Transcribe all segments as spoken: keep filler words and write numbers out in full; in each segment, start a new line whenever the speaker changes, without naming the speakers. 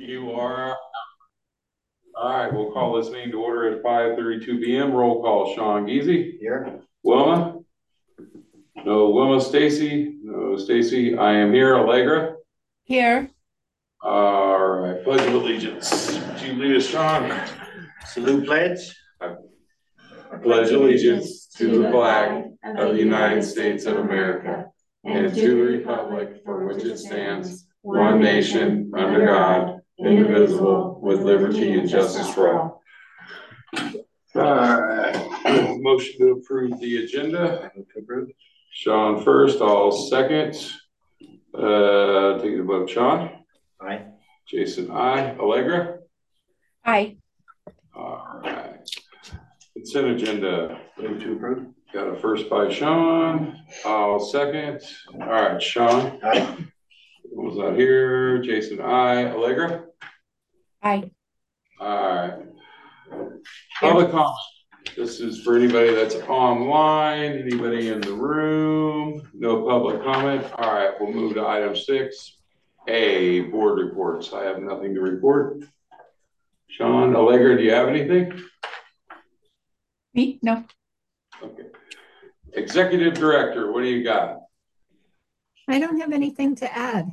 You are. All right, we'll call this meeting to order at five thirty-two P M. Roll call, Sean Geezy.
Here.
Wilma? No, Wilma. Stacy? No, Stacy. I am here. Allegra?
Here.
All right, pledge of allegiance. Would you lead us, Sean?
Salute pledge.
I pledge allegiance to the flag of the United States of America and to the republic for which it stands, one nation, under God, indivisible, with liberty and justice for all. All right, motion to approve the agenda. Sean first, I'll second. Uh, take the vote, Sean.
Aye.
Jason, aye. Allegra?
Aye.
All right. Consent agenda.
Move to approve.
Got a first by Sean. I'll second. All right, Sean.
Aye.
Was not here. Jason, aye. Allegra?
Aye.
All right. Public comment. This is for anybody that's online, anybody in the room. No public comment. All right, we'll move to item six. A, board reports. I have nothing to report. Sean, Allegra, do you have anything?
Me? No.
Okay. Executive Director, what do you got?
I don't have anything to add.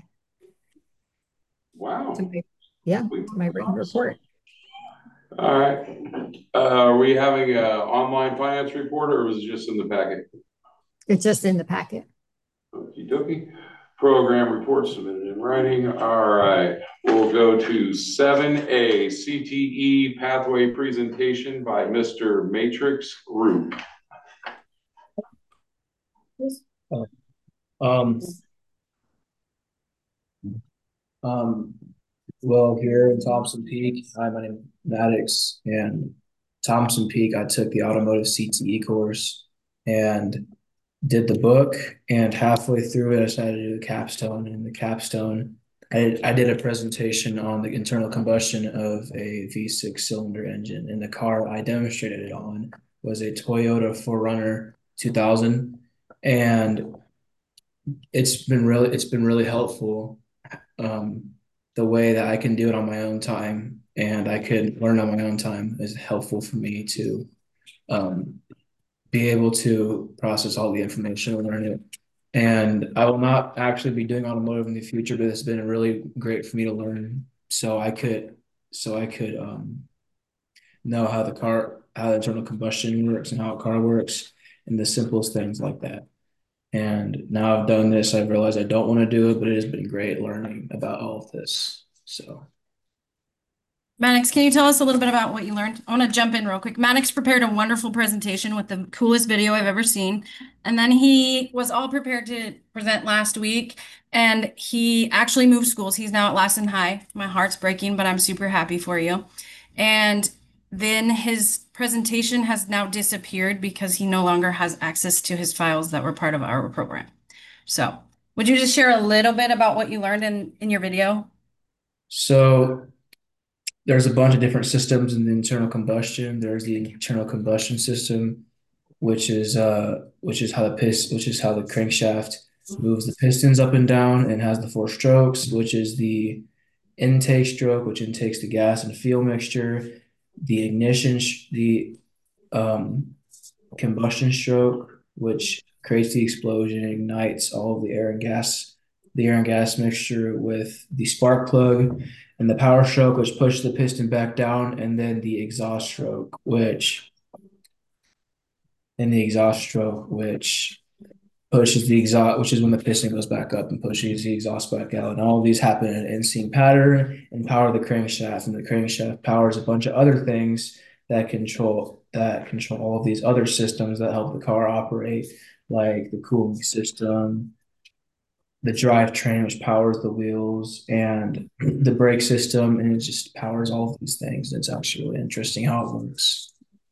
Wow.
To my, yeah, to my written report.
All right. Uh, are we having an online finance report, or was it just in the packet?
It's just in the packet.
Okie dokie. Program report submitted in writing. All right. We'll go to seven A, C T E pathway presentation by Mister Matrix Group.
Um, um, well, here in Thompson Peak, hi, my name is Maddox, and Thompson Peak, I took the automotive C T E course and did the book, and halfway through it, I decided to do the capstone. And the capstone, I, I did a presentation on the internal combustion of a V six cylinder engine, and the car I demonstrated it on was a Toyota four runner two thousand, and it's been really it's been really helpful. Um, the way that I can do it on my own time and I could learn on my own time is helpful for me to um, be able to process all the information and learn it. And I will not actually be doing automotive in the future, but it's been really great for me to learn so I could so I could um, know how the car how the internal combustion works and how a car works and the simplest things like that. And now I've done this, I've realized I don't want to do it, but it has been great learning about all of this. So,
Maddox, can you tell us a little bit about what you learned? I want to jump in real quick. Maddox prepared a wonderful presentation with the coolest video I've ever seen. And then he was all prepared to present last week. And he actually moved schools. He's now at Lassen High. My heart's breaking, but I'm super happy for you. And then his presentation has now disappeared because he no longer has access to his files that were part of our program. So would you just share a little bit about what you learned in, in your video?
so there's a bunch of different systems in the internal combustion. There's the internal combustion system, which is uh which is how the pist which is how the crankshaft moves the pistons up and down and has the four strokes, which is the intake stroke, which intakes the gas and fuel mixture, the ignition, the um, combustion stroke, which creates the explosion, ignites all of the air and gas, the air and gas mixture with the spark plug, and the power stroke, which pushes the piston back down, and then the exhaust stroke, which and the exhaust stroke, which pushes the exhaust, which is when the piston goes back up and pushes the exhaust back out. And all of these happen in an in sync pattern and power the crankshaft. And the crankshaft powers a bunch of other things that control that control all of these other systems that help the car operate, like the cooling system, the drivetrain, which powers the wheels, and the brake system, and it just powers all of these things. It's actually really interesting how it works.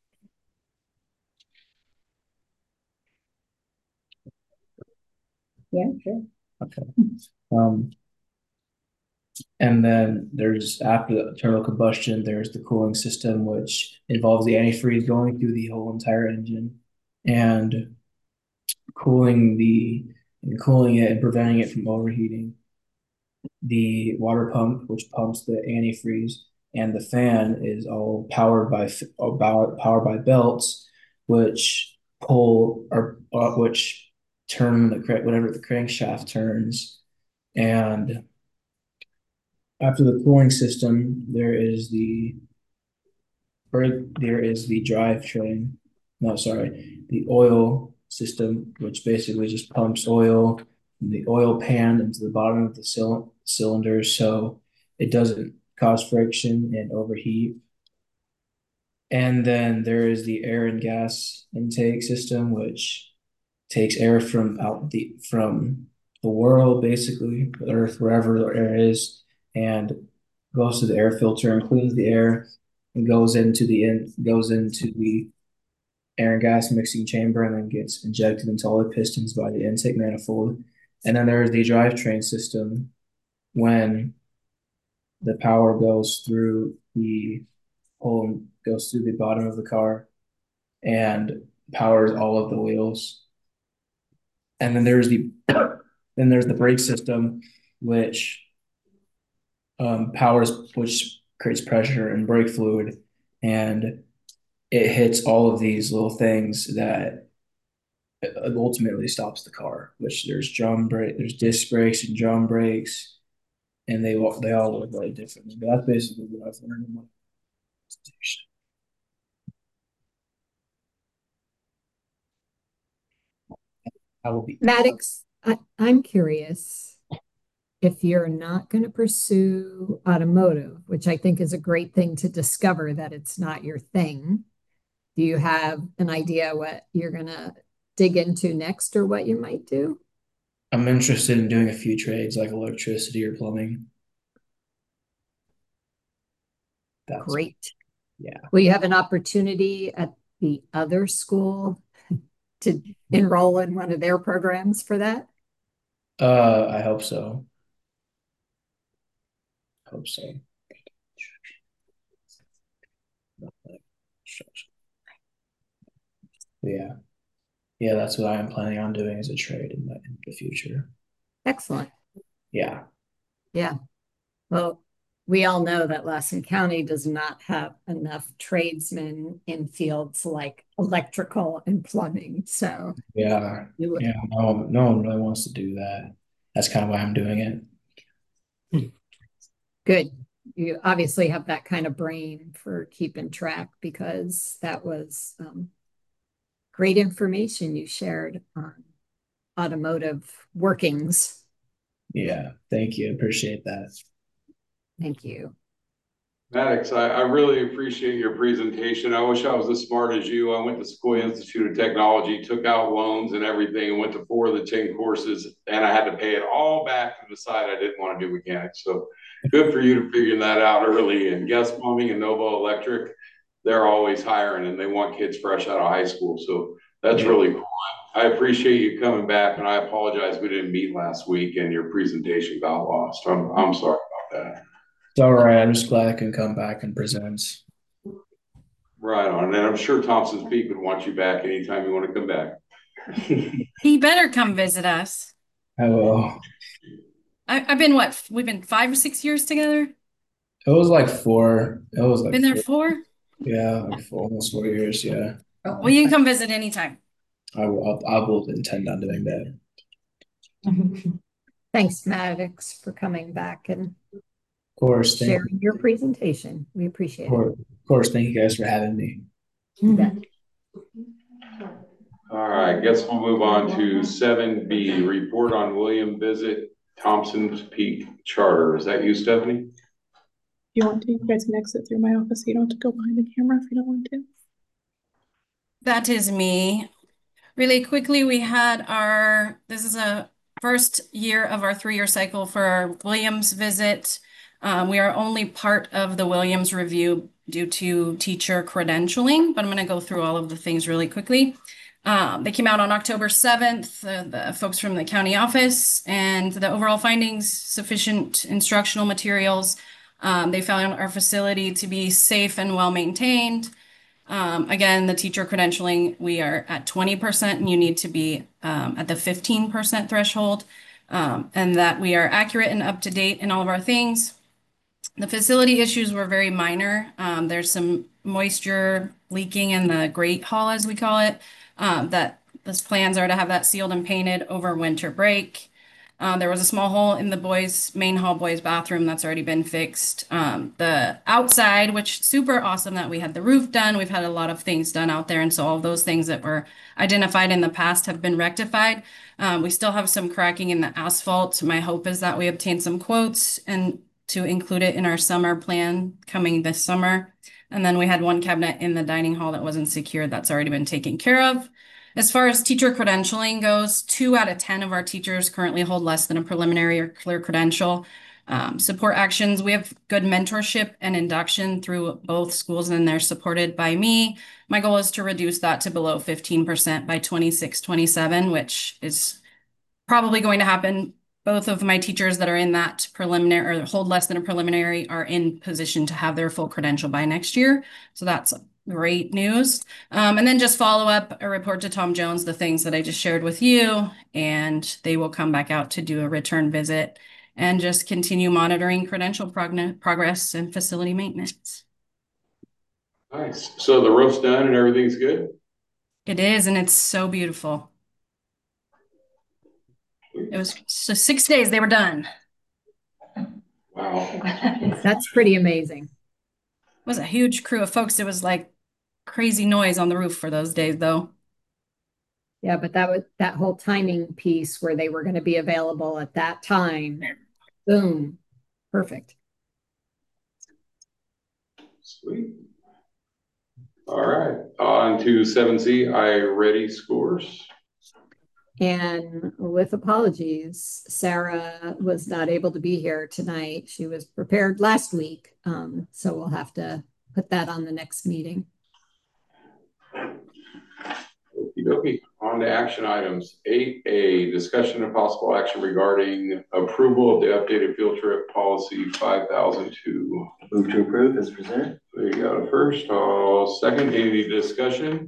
Yeah, sure.
Okay. Um, and then there's after the internal combustion, there's the cooling system, which involves the antifreeze going through the whole entire engine and cooling the and cooling it and preventing it from overheating. the water pump, which pumps the antifreeze, and the fan is all powered by about powered by belts, which pull or uh, which turn the crank whatever the crankshaft turns. And after the cooling system, there is the brake, there is the drivetrain. No, sorry, the oil system, which basically just pumps oil from the oil pan into the bottom of the cyl cylinder, so it doesn't cause friction and overheat. And then there is the air and gas intake system, which takes air from out the from the world, basically, the Earth, wherever the air is, and goes to the air filter and cleans the air and goes into the in goes into the air and gas mixing chamber and then gets injected into all the pistons by the intake manifold. And then there's the drivetrain system when the power goes through the hole, goes through the bottom of the car and powers all of the wheels. And then there's the then there's the brake system, which um, powers, which creates pressure and brake fluid, and it hits all of these little things that ultimately stops the car. Which there's drum brake, there's disc brakes and drum brakes, and they all they all look very different. But that's basically what I've learned in my presentation. I will be
Maddox, I, I'm curious if you're not going to pursue automotive, which I think is a great thing to discover that it's not your thing. Do you have an idea what you're going to dig into next or what you might do?
I'm interested in doing a few trades like electricity or plumbing. That's
Great.
Yeah.
Will you have an opportunity at the other school to enroll in one of their programs for that?
Uh, I hope so. Hope so. Yeah. Yeah, that's what I am planning on doing as a trade in the, in the future.
Excellent.
Yeah.
Yeah. Well, we all know that Lassen County does not have enough tradesmen in fields like electrical and plumbing. So
Yeah.
you would-
Yeah. No, no one really wants to do that. That's kind of why I'm doing it.
good. You obviously have that kind of brain for keeping track because that was um, great information you shared on automotive workings.
Yeah. Thank you. Appreciate that.
Thank you.
Maddox, I, I really appreciate your presentation. I wish I was as smart as you. I went to Sequoia Institute of Technology, took out loans and everything, and went to four of the ten courses, and I had to pay it all back to decide I didn't want to do mechanics. So good for you to figure that out early. And Guest Plumbing and Novo Electric, they're always hiring, and they want kids fresh out of high school. So that's really cool. I appreciate you coming back, and I apologize we didn't meet last week and your presentation got lost. I'm, I'm sorry about that.
It's all right. I'm just glad I can come back and present.
Right on. And I'm sure Thompson's Peak would want you back anytime you want to come back.
He better come visit us.
I will.
I, I've been what? We've been five or six years together.
It was like four. It was like
Been there
four.
four.
Yeah, like four, almost four years. Yeah.
Well, you can come visit anytime.
I will. I will intend on doing that.
Thanks, Maddox, for coming back and
Of course. Thank
sharing your presentation. We appreciate
Of course, of course, thank you guys for having me.
it. You bet.
All right, guess we'll move on to seven B, report on William visit Thompson's Peak Charter. Is that you, Stephanie?
You want to, you guys can exit through my office. You don't have to go behind the camera if you don't want to.
That is me. Really quickly, we had our, this is a first year of our three-year cycle for our Williams visit. Um, we are only part of the Williams review due to teacher credentialing, but I'm going to go through all of the things really quickly. Um, they came out on October seventh, uh, the folks from the county office, and the overall findings, sufficient instructional materials. Um, they found our facility to be safe and well-maintained. Um, again, the teacher credentialing, we are at twenty percent and you need to be um, at the fifteen percent threshold. um, and that we are accurate and up to date in all of our things. The facility issues were very minor. Um, there's some moisture leaking in the grate hall, as we call it, um, that those plans are to have that sealed and painted over winter break. Uh, there was a small hole in the boys' main hall boys' bathroom that's already been fixed. Um, the outside, which super awesome that we had the roof done. We've had a lot of things done out there, and so all of those things that were identified in the past have been rectified. Um, we still have some cracking in the asphalt. My hope is that we obtain some quotes and to include it in our summer plan coming this summer. And then we had one cabinet in the dining hall that wasn't secured. That's already been taken care of. As far as teacher credentialing goes, two out of ten of our teachers currently hold less than a preliminary or clear credential. Um, support actions, we have good mentorship and induction through both schools, and they're supported by me. My goal is to reduce that to below fifteen percent by twenty-six twenty-seven, which is probably going to happen. Both of my teachers that are in that preliminary or hold less than a preliminary are in position to have their full credential by next year. So that's great news. Um, and then just follow up a report to Tom Jones, the things that I just shared with you, and they will come back out to do a return visit and just continue monitoring credential prog- progress and facility maintenance.
Nice. So the roof's done and everything's good?
It is, and it's so beautiful. It was so six days they were done.
Wow.
That's pretty amazing.
It was a huge crew of folks. It was like crazy noise on the roof for those days, though.
Yeah, but that was that whole timing piece where they were going to be available at that time. Boom. Perfect.
Sweet. All right, on to seven C, I ready scores.
And with apologies, Sarah was not able to be here tonight. She was prepared last week. Um, so we'll have to put that on the next meeting.
Okie dokie. On to action items. eight A, discussion and possible action regarding approval of the updated field trip policy five thousand two.
Move to approve as presented.
There you go. First, I'll second. Any discussion?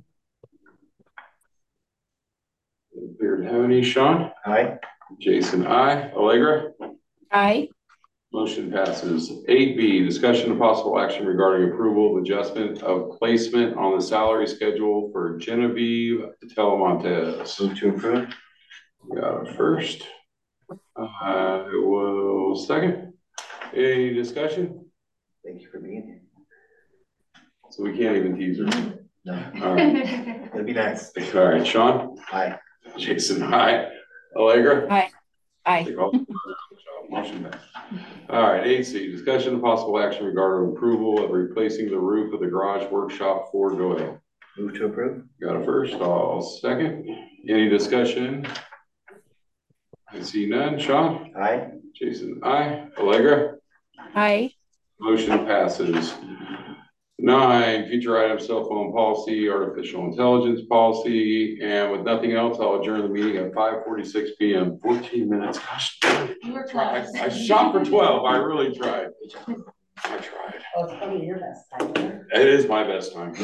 Doesn't appear to have any. Sean?
Aye.
Jason, aye. Allegra?
Aye.
Motion passes. eight B, discussion of possible action regarding approval of adjustment of placement on the salary schedule for Genevieve Telemontes.
Move to approve.
Got it first. I will second. Any discussion?
Thank you for being here.
So we can't even tease her.
No,
All right.
that'd be nice.
All right, Sean?
Aye.
Jason, aye. Allegra?
Aye. Aye.
Take all- Motion passed. All right, eight C, discussion of possible action regarding approval of replacing the roof of the garage workshop for Doyle.
Move to approve.
Got it first, I'll second. Any discussion? I see none. Sean?
Aye.
Jason, aye. Allegra?
Aye.
Motion passes. Nine, future item cell phone policy, artificial intelligence policy, and with nothing else, I'll adjourn the meeting at five forty-six P M fourteen minutes. Gosh,
You were
I,
close.
I shot for twelve. I really tried. I tried.
Oh, it's probably your best time.
It is my best time.